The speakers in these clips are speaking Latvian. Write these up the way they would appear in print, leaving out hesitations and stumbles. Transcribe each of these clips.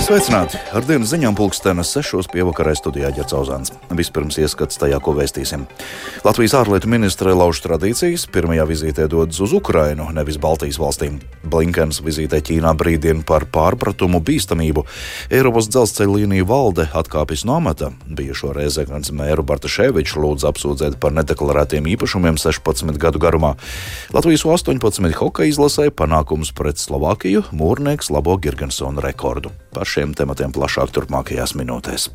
Sveicināti! Ar dienas ziņām pulkstenes 6 pievakarē studijā Ģerts Ozāns. Vispirms ieskats tajā, ko vēstīsim. Latvijas ārlietu ministre lauž tradīcijas, pirmajā vizītē dodas uz Ukrainu, nevis Baltijas valstīm. Blinkens vizītē Ķīnā brīdina par pārpratumu bīstamību. Eiropas dzelzceļa līniju valde atkāpjas no amata. Bijušo Rēzeknes mēru Bartaševiču lūdz apsūdzēt par nedeklarētiem īpašumiem 16 gadu garumā. Latvijas U-18 hokeja izlasē panākums pret Slovākiju mūrnieks labo Girgensona rekordu. Par šiem tematiem plašāk turpmākajās minūtēs.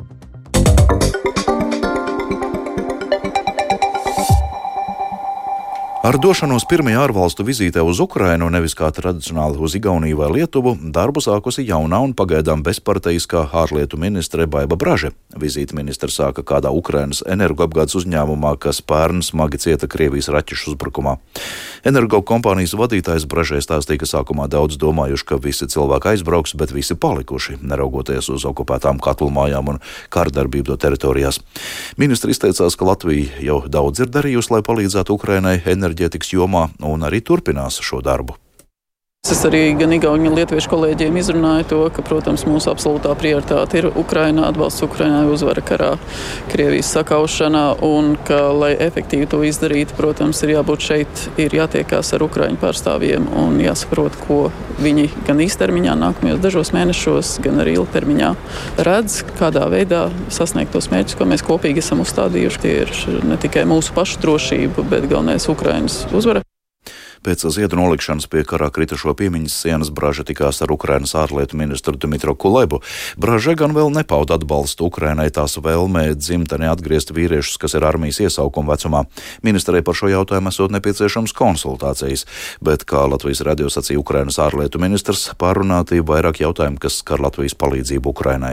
Ar došanos pirmajā ārvalstu vizītē uz Ukrainu, nevis kā tradicionāli uz Igauniju vai Lietuvu, darbu sākusi jaunā un pagaidām bezparteiskā ārlietu ministre Baiba Braže. Vizīti ministre sāka kādā Ukrainas energoapgādes uzņēmumā, kas pērn smagi cieta Krievijas raķešu uzbrukumā. Energokompānijas vadītājs Bražē stāstīja, ka sākumā daudz domājuši, ka visi cilvēki aizbrauks, bet visi palikuši, neraugoties uz okupētām katlumājām un kārdarbību to teritorijās. Ministri izteicās, ka Latvija jau daudz ir darījusi, lai palīdzētu Ukrainai enerģētikas jomā un arī turpinās šo darbu. Es arī gan igauņu, gan lietuviešu kolēģiem izrunāju to, ka, protams, mūsu absolūtā prioritāte ir Ukrainā, atbalsts Ukrainai, uzvara karā, Krievijas sakaušanā, un ka, lai efektīvi to izdarītu, protams, ir jābūt šeit, ir jātiekās ar ukraiņu pārstāvjiem un jāsaprot, ko viņi gan īstermiņā, nākamajos dažos mēnešos, gan arī ilgtermiņā redz, kādā veidā sasniegt tos mērķus, ko mēs kopīgi esam uzstādījuši. Tie ir ne tikai mūsu pašu drošība, bet galvenais Ukrainas uzvara. Pēc ziedu nolikšanas pie karā kritušo piemiņas sienas Braže tikās ar Ukrainas ārlietu ministru Dmitro Kulebu. Braže gan vēl nepauda atbalstu Ukrainai tās vēlmē dzimtenē atgriezt vīriešus, kas ir armijas iesaukuma vecumā. Ministrei par šo jautājumu esot nepieciešams konsultācijas, bet, kā Latvijas radio sacīja Ukrainas ārlietu ministrs, pārunāti vairāk jautājumu, kas skar Latvijas palīdzību Ukrainai.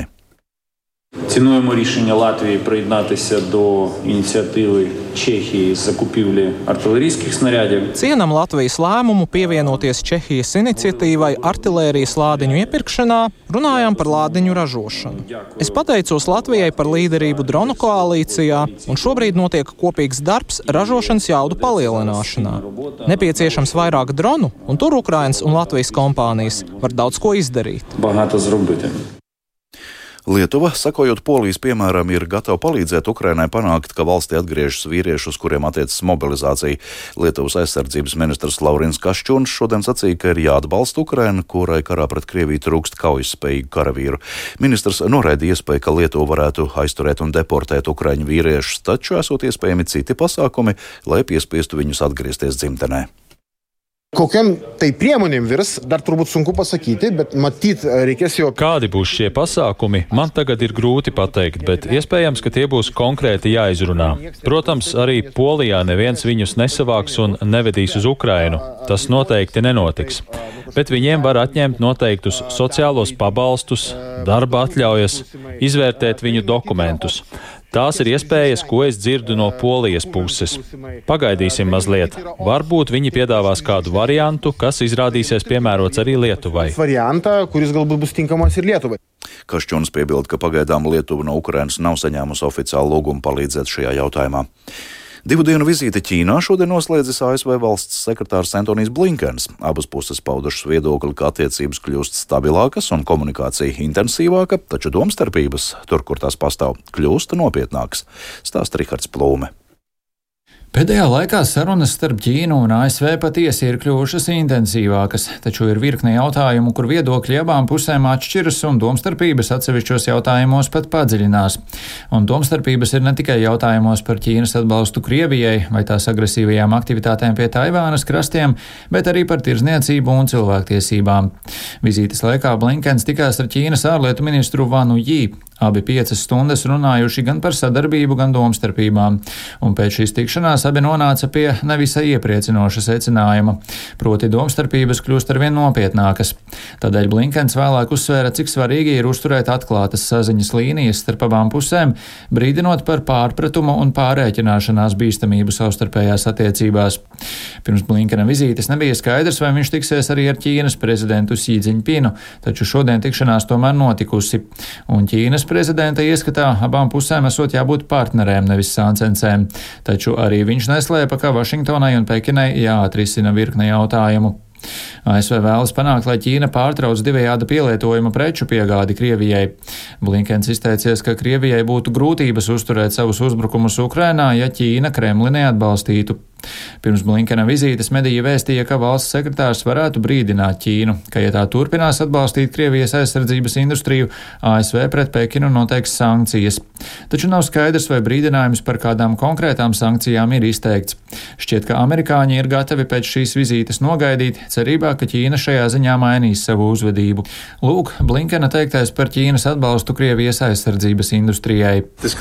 Цінуємо рішення Латвії приєднатися до ініціативи Чехії з закупівлі артилерійських снарядів. Cienam Latvijas lēmumu pievienoties Čehijas iniciatīvai artilērijas lādiņu iepirkšanā, runājām par lādiņu ražošanu. Es pateicos Latvijai par līderību dronu koalīcijā, un šobrīd notiek kopīgs darbs ražošanas jaudu palielināšanā. Nepieciešams vairāk dronu, un tur Ukrainas un Latvijas kompānijas var daudz ko izdarīt. Багато зробити. Lietuva, sakojot Polijas piemēram, ir gatava palīdzēt Ukrainai panākt, ka valstī atgriežas vīrieši, uz kuriem attiecas mobilizācija. Lietuvas aizsardzības ministrs Laurins Kaščuns šodien sacīja, ka ir jāatbalsta Ukraina, kurai karā pret Krieviju trūkst kaujaspējīgu karavīru. Ministrs noraidīja iespēju, ka Lietuva varētu aizturēt un deportēt ukraiņu vīriešus, taču esot iespējami citi pasākumi, lai piespiestu viņus atgriezties dzimtenē. Kokiam tai priemonėm virs, dar turbūt sunku pasakyti, bet matyt reikės jau... Kādi būs šie pasākumi, man tagad ir grūti pateikt, bet iespējams, ka tie būs konkrēti jāizrunā. Protams, arī Polijā neviens viņus nesavāks un nevedīs uz Ukrainu. Tas noteikti nenotiks. Bet viņiem var atņemt noteiktus sociālos pabalstus, darba atļaujas, izvērtēt viņu dokumentus. Tās ir iespējas, ko es dzirdu no Polijas puses. Pagaidīsim mazliet. Varbūt viņi piedāvās kādu variantu, kas izrādīsies piemērots arī Lietuvai. Variantą, kuris galbūt būs tinkamas ir Lietuvai. Kaščuns piebilda, ka pagaidām Lietuva no Ukrainas nav saņēmusi oficiālu lūgumu palīdzēt šajā jautājumā. 2 dienu vizīti Ķīnā šodien noslēdzis ASV valsts sekretārs Antonijs Blinkens. Abas puses paudušas viedokli, ka attiecības kļūst stabilākas un komunikācija intensīvāka, taču domstarpības, tur, kur tās pastāv, kļūst nopietnākas. Stāsta Rihards Plūme. Pēdējā laikā sarunas starp Ķīnu un ASV patiesi ir kļuvušas intensīvākas, taču ir virkne jautājumu, kur viedokļi abām pusēm atšķiras un domstarpības atsevišķos jautājumos pat padziļinās. Un domstarpības ir ne tikai jautājumos par Ķīnas atbalstu Krievijai vai tās agresīvajām aktivitātēm pie Taivānas krastiem, bet arī par tirdzniecību un cilvēktiesībām. Vizītes laikā Blinkens tikās ar Ķīnas ārlietu ministru Vanu Jī. Abi 5 stundas runājuši gan par sadarbību, gan domstarpībām, un pēc šīs tikšanās abi nonāca pie nevisai iepriecinoša secinājuma, proti domstarpības kļūst arvien nopietnākas. Tādēļ Blinkens vēlāk uzsvēra, cik svarīgi ir uzturēt atklātas saziņas līnijas starp abām pusēm, brīdinot par pārpratumu un pārrēķināšanās bīstamību savstarpējās attiecībās. Pirms Blinkena vizītes nebija skaidrs, vai viņš tiksies arī ar Ķīnas prezidentu Xi Jinpingu, taču šodien tikšanās tomēr notikusi, un Ķīnas prezidenta ieskatā abām pusēm esot jābūt partnerēm, nevis sāncensēm, taču arī viņš neslēpa, ka Vašingtonai un Pekinai jāatrisina virkne jautājumu. ASV vēlas panākt, lai Ķīna pārtrauc divējāda pielietojuma preču piegādi Krievijai. Blinkens izteicies, ka Krievijai būtu grūtības uzturēt savus uzbrukumus Ukrainā, ja Ķīna Kremli neatbalstītu. Pirms Blinkena vizītes mediji vēstīja, ka valsts sekretārs varētu brīdināt Ķīnu, ka, ja tā turpinās atbalstīt Krievijas aizsardzības industriju, ASV pret Pekinu noteiks sankcijas. Taču nav skaidrs, vai brīdinājums par kādām konkrētām sankcijām ir izteikts. Šķiet, ka amerikāņi ir gatavi pēc šīs vizītes nogaidīt, cerībā, ka Ķīna šajā ziņā mainīs savu uzvedību. Lūk, Blinkena teiktais par Ķīnas atbalstu Krievijas aizsardzības industrijai.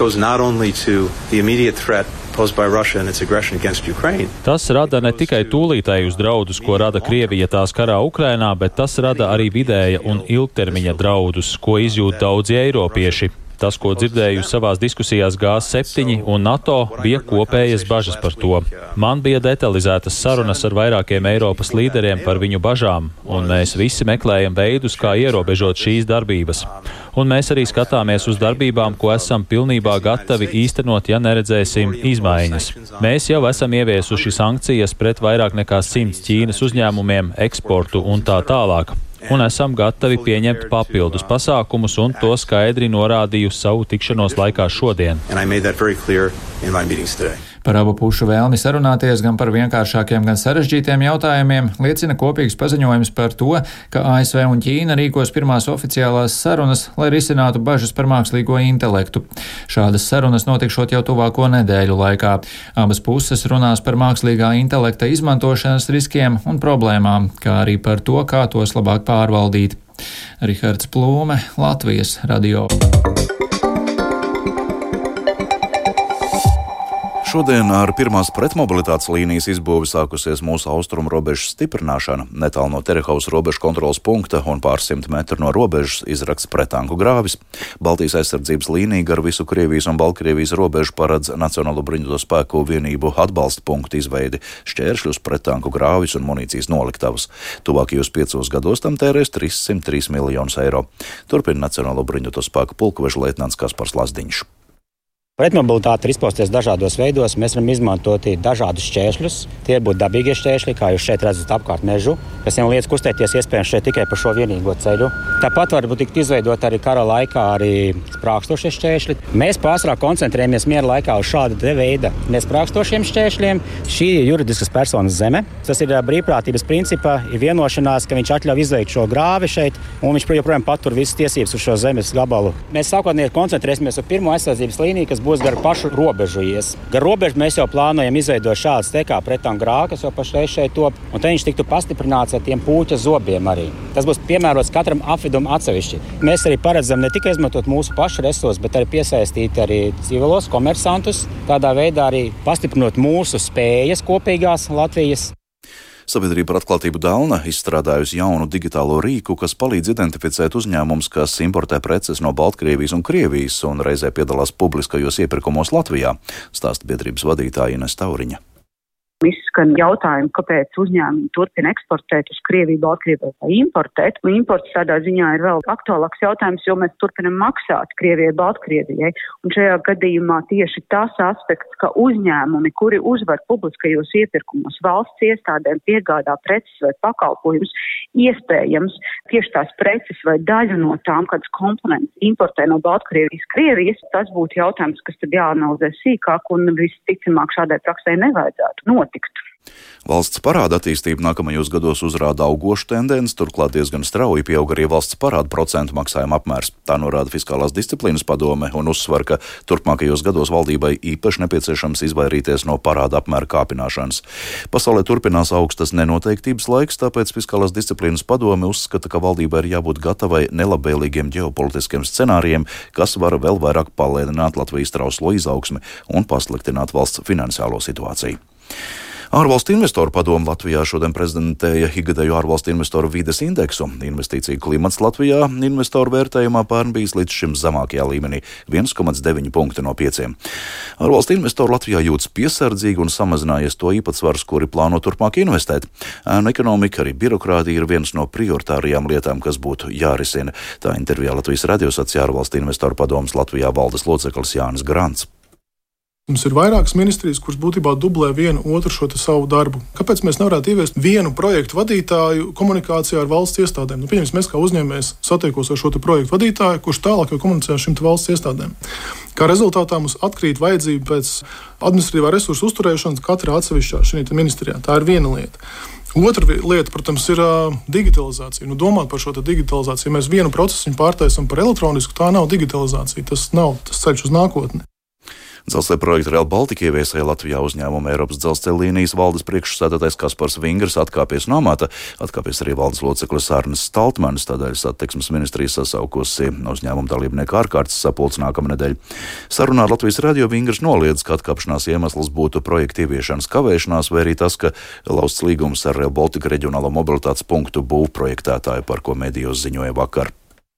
Tas rada ne tikai tūlītējus draudus, ko rada Krievija tās karā Ukrainā, bet tas rada arī vidēja un ilgtermiņa draudus, ko izjūt daudzi eiropieši. Tas, ko dzirdēju savās diskusijās G7 un NATO, bija kopējas bažas par to. Man bija detalizētas sarunas ar vairākiem Eiropas līderiem par viņu bažām, un mēs visi meklējam veidus, kā ierobežot šīs darbības. Un mēs arī skatāmies uz darbībām, ko esam pilnībā gatavi īstenot, ja neredzēsim izmaiņas. Mēs jau esam ieviesuši sankcijas pret vairāk nekā 100 Ķīnas uzņēmumiem, eksportu un tā tālāk. Un esam gatavi pieņemt papildus pasākumus, un to skaidri norādīju savu tikšanos laikā šodien. Par abu pušu vēlmi sarunāties gan par vienkāršākiem, gan sarežģītiem jautājumiem liecina kopīgs paziņojums par to, ka ASV un Ķīna rīkos pirmās oficiālās sarunas, lai risinātu bažas par mākslīgo intelektu. Šādas sarunas notikšot jau tuvāko nedēļu laikā. Abas puses runās par mākslīgā intelekta izmantošanas riskiem un problēmām, kā arī par to, kā tos labāk pārvaldīt. Rihards Plūme, Latvijas radio. Šodien ar pirmās pretmobilitātes līnijas izbūvi sākusies mūsu austrumu robežas stiprināšana. Netālu no Terehovas robežu kontroles punkta un pāris 100 metru no robežas izrakts pretanku grāvis. Baltijas aizsardzības līnija gar visu Krievijas un Baltkrievijas robežu paredz Nacionālo bruņoto spēku vienību atbalsta punktu izveidi, šķēršļus, pretanku grāvis un munīcijas noliktavas. Tuvākajos 5 gados tam tērēs 303 miljonus eiro. Turpina Nacionālo bruņoto spēku pulkveža leitnants Kaspars Lazdiņš. Pretmobilitāte ir izpausties dažādos veidos. Mēs varam izmantot dažādus šķēršļus. Tie būtu dabīgie šķēršļi, kā jūs šeit redzat apkārt mežu, kas jau lietas kustēties iespējams šeit tikai pa šo vienīgo ceļu. Tāpat varbūt tikt izveidot arī kara laikā arī sprākstošie šķēršļi. Mēs pārsvarā koncentrējamies miera laikā uz šāda veida nesprākstošiem šķēršļiem. Šī ir juridiskas personas zeme. Tas ir brīvprātības principā ir vienošanās, ka viņš atļauj izveikt šo grāvi šeit, un viņš joprojām patur visas tiesības uz šo zemes gabalu. Mēs sākotnēji koncentrēsimies uz pirmo aizsardzības līniju, kas būs gar pašu robežu ies. Gar robežu mēs jau plānojam izveidot šādas te kā pretanku grāvi, kas jau pašreiz šeit top, un te viņš tiktu pastiprināts ar tiem pūķa zobiem arī. Tas būs piemērots katram apvidum atsevišķi. Mēs arī paredzam ne tikai izmantot mūsu pašu resursus, bet arī piesaistīt arī civilos komersantus, tādā veidā arī pastiprinot mūsu spējas kopīgās Latvijas. Sabiedrība par atklātību Dalna izstrādājusi jaunu digitālo rīku, kas palīdz identificēt uzņēmumus, kas importē preces no Baltkrievijas un Krievijas un reizē piedalās publiskajos iepirkumos Latvijā, stāsta biedrības vadītāja Ines Tauriņa. Izskan jautājumi, kāpēc uzņēmumi turpina eksportēt uz Krieviju, Baltkrieviju vai importēt. Un imports tādā ziņā ir vēl aktuālāks jautājums, jo mēs turpinam maksāt Krievijai, Baltkrievijai. Un šajā gadījumā tieši tas aspekts, ka uzņēmumi, kuri uzvar publiskajos iepirkumos valsts iestādēm piegādā preces vai pakalpojumus, iespējams tieši tās preces vai daļu no tām, kādas komponentes importē no Baltkrievijas, Krievijas, tas būtu jautājums, kas tad jāanalizē sīkāk un visticamāk šādai praksē nevajadzētu notikt. Valsts parāda attīstība nākamajos gados uzrāda augošu tendenci, turklāt diezgan strauji pieaug arī valsts parāda procentu maksājuma apmērs. Tā norāda Fiskālās disciplīnas padome un uzsver, ka turpmākajos gados valdībai īpaši nepieciešams izvairīties no parāda apmēra kāpināšanas. Pasaulē turpinās augstas nenoteiktības laiks, tāpēc Fiskālās disciplīnas padome uzskata, ka valdībai ir jābūt gatavai nelabvēlīgiem ģeopolitiskiem scenārijiem, kas var vēl vairāk palēnināt Latvijas trauslo izaugsmi un pasliktināt valsts finansiālo situāciju. Ārvalstu investoru padome Latvijā šodien prezentēja ikgadēju ārvalstu investoru vides indeksu. Investīciju klimats Latvijā investoru vērtējumā pērn bijis līdz šim zemākajā līmenī - 1,9 punkti no 5. Ārvalstu investori Latvijā jūtas piesardzīgi un samazinājies to īpatsvars, kuri plāno turpmāk investēt. Ēnu ekonomika, arī birokrātija ir viens no prioritārajām lietām, kas būtu jārisina. Tā intervijā Latvijas radio sacīja ārvalstu investoru padomes Latvijā valdes loceklis Jānis Grants. Mums ir vairākas ministrijas, kuras būtībā dublē vienu otru šo savu darbu. Kāpēc mēs nevarētu ieviest vienu projektu vadītāju komunikācijā ar valsts iestādēm? Pieņemsim, mēs kā uzņēmējs satiekos ar šo projektu vadītāju, kurš tālāk jau komunicē ar šīm valsts iestādēm. Kā rezultātā mums atkrīt vajadzība pēc administratīvā resursu uzturēšanas katrā atsevišķā šī ministrijā. Tā ir viena lieta. Otra lieta, protams, ir digitalizācija. Domāt par šo digitalizāciju. Ja mēs vienu procesu pārtaisam par elektronisku, tā nav digitalizācija. Tas nav tas ceļš uz nākotni. Dzelzceļa projektu Rail Baltica ieviesēja Latvijā uzņēmuma Eiropas dzelzceļa līnijas valdes priekšsēdētājs Kaspars Vingrs atkāpies no amata, atkāpies arī valdes loceklis Arnis Staltmanis, tādēļ Satiksmes ministrija sasaukusi uzņēmuma dalībnieku ārkārtas sapulci nākamnedēļ. Sarunā ar Latvijas radio Vingrs noliedz, ka atkāpšanās iemesls būtu projekta ieviešanas kavēšanās, vai arī tas, ka lausts līgums ar Rail Baltica reģionālo mobilitātes punktu būvprojektētāju, par ko medijos ziņoja vakar.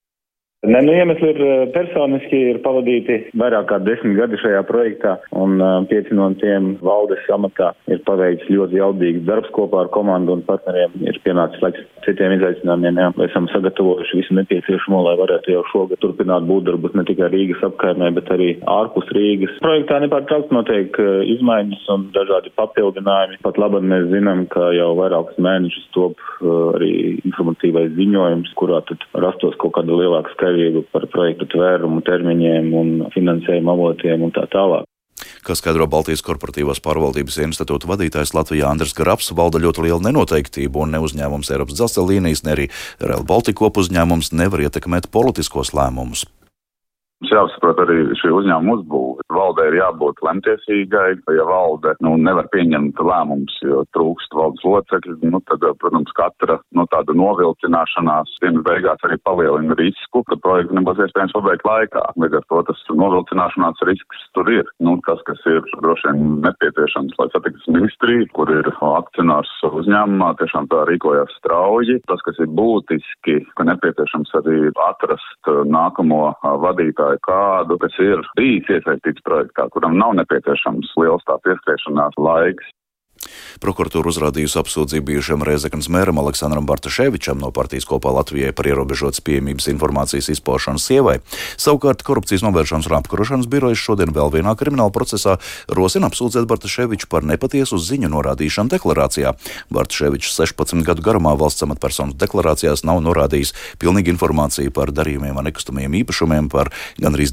Iemesli ir personiski, ir pavadīti vairāk kā 10 gadi šajā projektā, un 5 no tiem valdes amatā ir paveikts ļoti jaudīgs darbs kopā ar komandu un partneriem. Ir pienācis laiks citiem izaicinājumiem. Esam sagatavojuši visu nepieciešamo, lai varētu jau šogad turpināt būvdarbus ne tikai Rīgas apkaimē, bet arī ārpus Rīgas. Projektā nepārtraukti notiek izmaiņas un dažādi papildinājumi. Pat labāk mēs zinām, ka jau vairākus mēnešus top arī informatīvais ziņojums, kurā tad rastos kaut kāda lielāka skaidrība par projektu tvērumu, termiņiem un finansējuma avotiem un tā tālāk. Kā skaidro Baltijas korporatīvās pārvaldības institūta vadītājs Latvijā Andris Grabs, valda ļoti liela nenoteiktība un ne uzņēmums Eiropas dzelzceļa līnijas, ne arī Rail Baltica kopuzņēmums nevar ietekmēt politiskos lēmumus. Mums jāsaprot arī šī uzņēmuma uzbūve. Valdē ir jābūt lemtiesīgai, ja valde nevar pieņemt lēmumus, jo trūkst valdes locekļi, tad, protams, katra tāda novilcināšanās dienas beigās arī palielina risku, ka projektu nebūs iespējams pabeigt laikā. Līdz ar to tas novilcināšanās risks tur ir. Tas, kas ir droši vien nepieciešams, lai satiksmes ministrija, kur ir akcionārs uzņēmumā, tiešām tā rīkojās strauji. Tas, kas ir būtiski, ka nepieciešams arī atrast nākamo vadītāju kādu, kas ir bijis iesaistīts projektā, kuram nav nepieciešams liels tā pieskriešanās laiks. Prokuratūra uzrādījusi apsūdzību bijušajam Rēzeknes mēram Aleksandram Bartaševičam no partijas Kopā Latvijai par ierobežotas pieejamības informācijas izpaušanu sievai. Savukārt Korupcijas novēršanas un apkarošanas birojas šodien vēl vienā krimināla procesā rosina apsūdzēt Bartaševiču par nepatiesu ziņu norādīšanu deklarācijā. Bartaševičs 16 gadu garumā valsts amatpersonas deklarācijās nav norādījis pilnīgi informāciju par darījumiem ar nekustamiem īpašumiem par gandrīz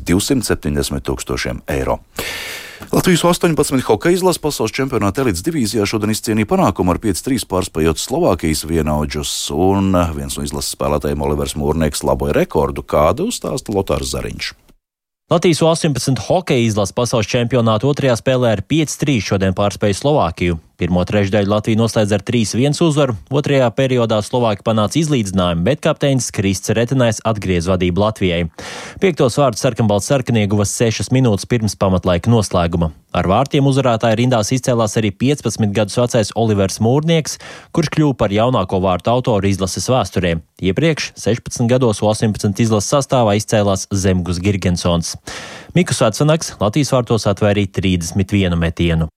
270 000 eiro. Latvijas 18 hokeja izlases pasaules čempionāta elites divīzijā šodien izcīnīja panākumu ar 5-3 pārspējot Slovākijas vienaudžus, un viens no izlases spēlētājiem Olivers Mūrnieks laboja rekordu, kādu uzstāsta Lotārs Zariņš. Latvijas 18 hokeja izlases pasaules čempionāta otrajā spēlē ar 5-3 šodien pārspēja Slovākiju. Pirmo trešdaļu Latvija noslēdz ar 3-1 uzvaru, otrajā periodā Slovāki panāca izlīdzinājumu, bet kapteinis Krists Retenais atgriez vadību Latvijai. Piektos vārdus sarkanbalts sarkanie guva 6 minūtes pirms pamatlaika noslēguma. Ar vārtiem uzvarētāju rindās izcēlās arī 15 gadus vecais Olivers Mūrnieks, kurš kļuva par jaunāko vārtu autoru izlases vēsturē. Iepriekš 16 gados 18 izlases sastāvā izcēlās Zemgus Girgensons. Miku Svētsanaks Latvijas vārtos atvērīja 31 metienu.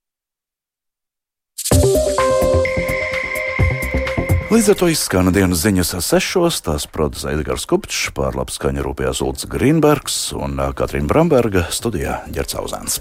Līdz ar to izskan dienas ziņas 6. Tās producē Edgars Kupčs, pār labu skaņu rūpējās Ulds Grīnbergs un Katrīna Bramberga, studijā Ģerts Auzēns.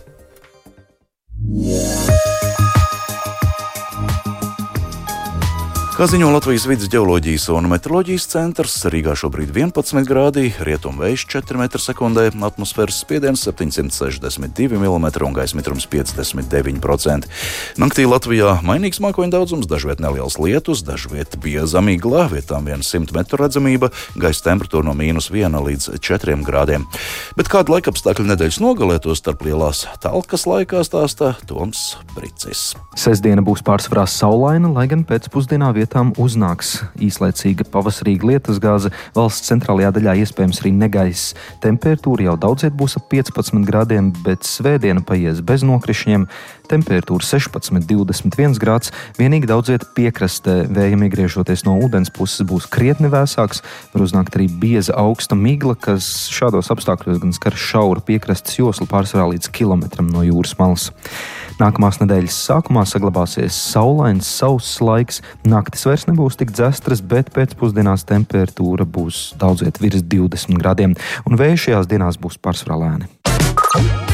Kā ziņo Latvijas vides ģeoloģijas un meteoroloģijas centrs, Rīgā šobrīd 11 grādi, rietumvējš 4 m/sekundē, atmosfēras spiediens 762 mm un gaisa mitrums 59%. Naktī Latvijā mainīgs mākoņu daudzums, dažviet neliels lietus, dažviet bieza migla, vietām 100 metru redzamība, gaisa temperatūra no -1 līdz 4 grādiem. Bet kādu laikapstākļu nedēļas nogalē, to starp lielās talkas laikā stāsta Toms Bricis. Sestdiena būs pārsvarā saulaina, lai gan pēcpusdienā vietām uznāks īslaicīga pavasarīga lietusgāze. Valsts centrālajā daļā iespējams arī negaiss. Temperatūra jau daudziet būs ap 15 grādiem, bet svētdiena paies bez nokrišņiem. Temperatūra 16-21 grāds, vienīgi daudziet piekrastē. Vējam iegriežoties no ūdens puses būs krietni vēsāks, var uznākt arī bieza augsta migla, kas šādos apstākļos gan skar šauru piekrastes joslu pārsvarā līdz kilometram no jūras malas. Nākamās nedēļas sākumā saglabāsies saulains, sauss laiks, naktis vairs nebūs tik dzestras, bet pēcpusdienās temperatūra būs daudziet virs 20 grādiem, un vējš šajās dienās būs pārsvarā lēni.